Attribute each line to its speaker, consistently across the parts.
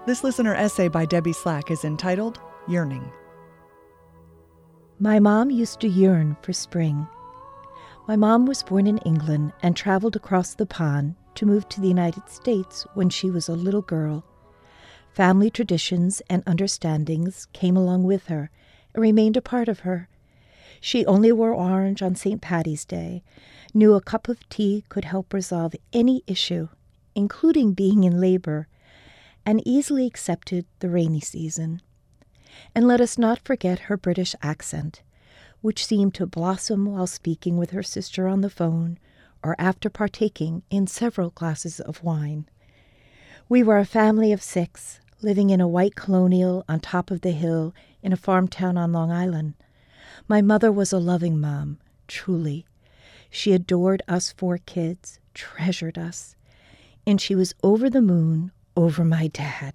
Speaker 1: This listener essay by Debbie Slack is entitled Yearning.
Speaker 2: My mom used to yearn for spring. My mom was born in England and traveled across the pond to move to the United States when she was a little girl. Family traditions and understandings came along with her and remained a part of her. She only wore orange on St. Paddy's Day, knew a cup of tea could help resolve any issue, including being in labor, and easily accepted the rainy season. And let us not forget her British accent, which seemed to blossom while speaking with her sister on the phone or after partaking in several glasses of wine. We were a family of 6, living in a white colonial on top of the hill in a farm town on Long Island. My mother was a loving mom, truly. She adored us 4 kids, treasured us, and she was over the moon over my dad.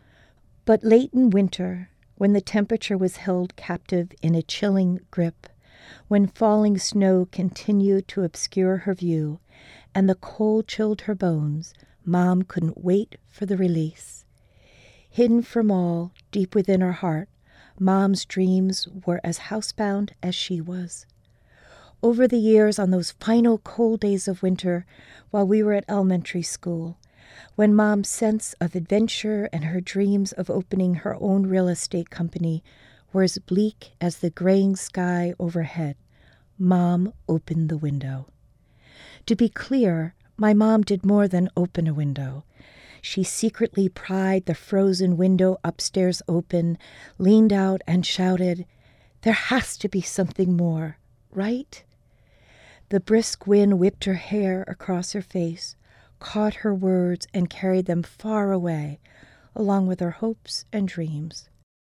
Speaker 2: But late in winter, when the temperature was held captive in a chilling grip, when falling snow continued to obscure her view and the cold chilled her bones, Mom couldn't wait for the release. Hidden from all, deep within her heart, Mom's dreams were as housebound as she was. Over the years, on those final cold days of winter, while we were at elementary school, when Mom's sense of adventure and her dreams of opening her own real estate company were as bleak as the graying sky overhead, Mom opened the window. To be clear, my mom did more than open a window. She secretly pried the frozen window upstairs open, leaned out and shouted, "There has to be something more, right?" The brisk wind whipped her hair across her face, caught her words and carried them far away, along with her hopes and dreams.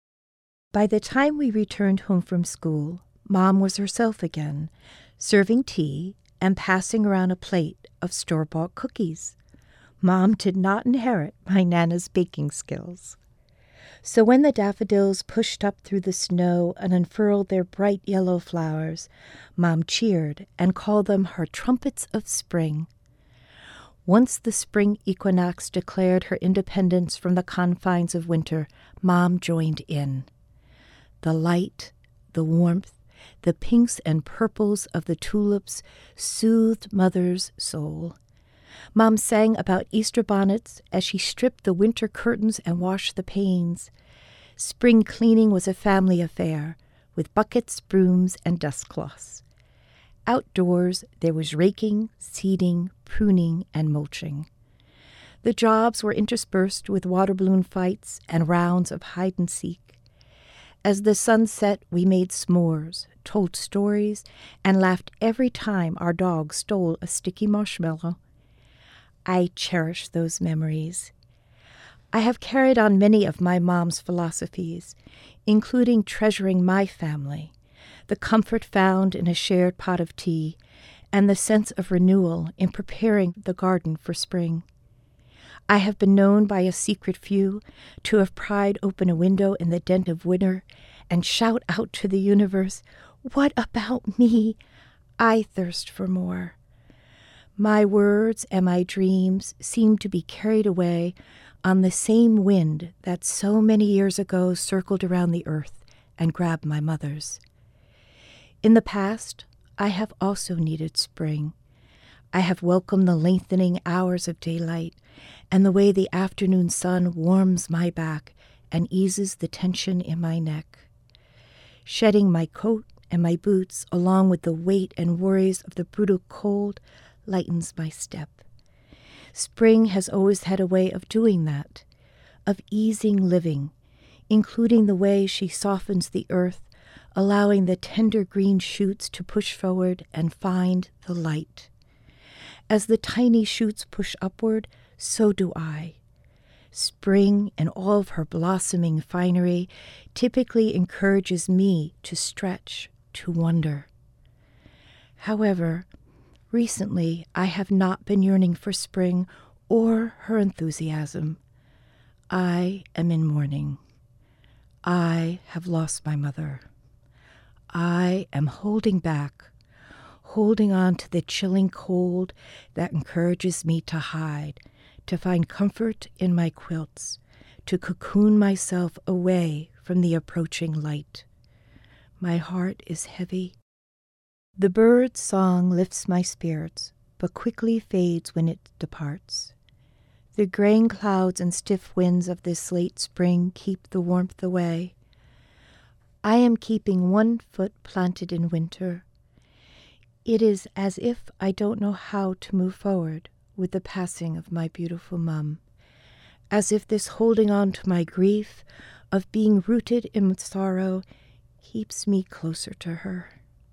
Speaker 2: By the time we returned home from school, Mom was herself again, serving tea and passing around a plate of store-bought cookies. Mom did not inherit my Nana's baking skills. So when the daffodils pushed up through the snow and unfurled their bright yellow flowers, Mom cheered and called them her trumpets of spring. Once the spring equinox declared her independence from the confines of winter, Mom joined in. The light, the warmth, the pinks and purples of the tulips soothed Mother's soul. Mom sang about Easter bonnets as she stripped the winter curtains and washed the panes. Spring cleaning was a family affair, with buckets, brooms, and dust cloths. Outdoors, there was raking, seeding, pruning, and mulching. The jobs were interspersed with water balloon fights and rounds of hide-and-seek. As the sun set, we made s'mores, told stories, and laughed every time our dog stole a sticky marshmallow. I cherish those memories. I have carried on many of my mom's philosophies, including treasuring my family, the comfort found in a shared pot of tea, and the sense of renewal in preparing the garden for spring. I have been known by a secret few to have pried open a window in the dead of winter and shout out to the universe, "What about me? I thirst for more." My words and my dreams seem to be carried away on the same wind that so many years ago circled around the earth and grabbed my mother's. In the past, I have also needed spring. I have welcomed the lengthening hours of daylight and the way the afternoon sun warms my back and eases the tension in my neck. Shedding my coat and my boots along with the weight and worries of the brutal cold lightens my step. Spring has always had a way of doing that, of easing living, including the way she softens the earth, allowing the tender green shoots to push forward and find the light. As the tiny shoots push upward, so do I. Spring and all of her blossoming finery typically encourages me to stretch, to wonder. However, recently I have not been yearning for spring or her enthusiasm. I am in mourning. I have lost my mother. I am holding back, holding on to the chilling cold that encourages me to hide, to find comfort in my quilts, to cocoon myself away from the approaching light. My heart is heavy. The bird's song lifts my spirits, but quickly fades when it departs. The graying clouds and stiff winds of this late spring keep the warmth away. I am keeping one foot planted in winter. It is as if I don't know how to move forward with the passing of my beautiful mum, as if this holding on to my grief of being rooted in sorrow keeps me closer to her.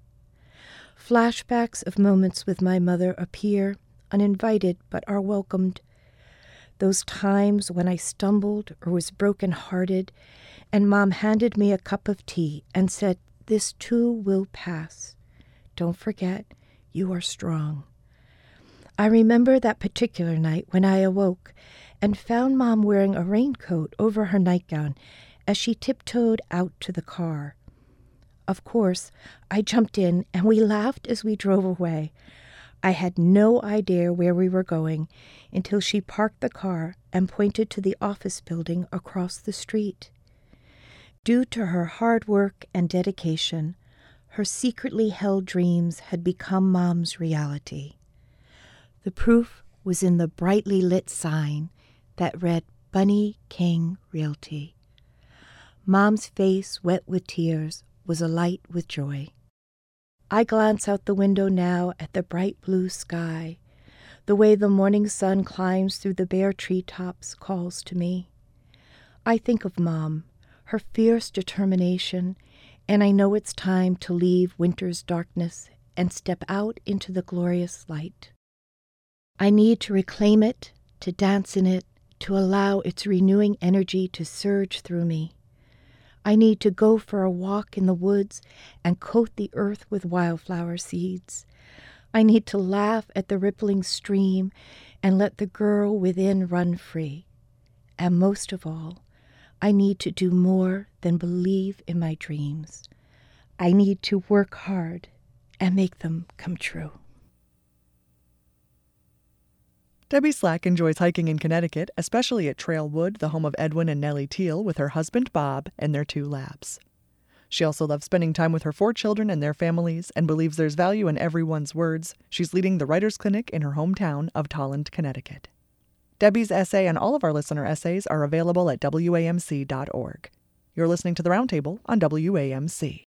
Speaker 2: Flashbacks of moments with my mother appear uninvited but are welcomed. Those times when I stumbled or was broken-hearted and Mom handed me a cup of tea and said, "This too will pass. Don't forget, you are strong." I remember that particular night when I awoke and found Mom wearing a raincoat over her nightgown as she tiptoed out to the car. Of course, I jumped in and we laughed as we drove away. I had no idea where we were going until she parked the car and pointed to the office building across the street. Due to her hard work and dedication, her secretly held dreams had become Mom's reality. The proof was in the brightly lit sign that read Bunny King Realty. Mom's face, wet with tears, was alight with joy. I glance out the window now at the bright blue sky. The way the morning sun climbs through the bare treetops calls to me. I think of Mom, her fierce determination, and I know it's time to leave winter's darkness and step out into the glorious light. I need to reclaim it, to dance in it, to allow its renewing energy to surge through me. I need to go for a walk in the woods and coat the earth with wildflower seeds. I need to laugh at the rippling stream and let the girl within run free. And most of all, I need to do more than believe in my dreams. I need to work hard and make them come true.
Speaker 1: Debbie Slack enjoys hiking in Connecticut, especially at Trail Wood, the home of Edwin and Nellie Teal, with her husband Bob and their 2 labs. She also loves spending time with her 4 children and their families and believes there's value in everyone's words. She's leading the Writers' Clinic in her hometown of Tolland, Connecticut. Debbie's essay and all of our listener essays are available at WAMC.org. You're listening to The Roundtable on WAMC.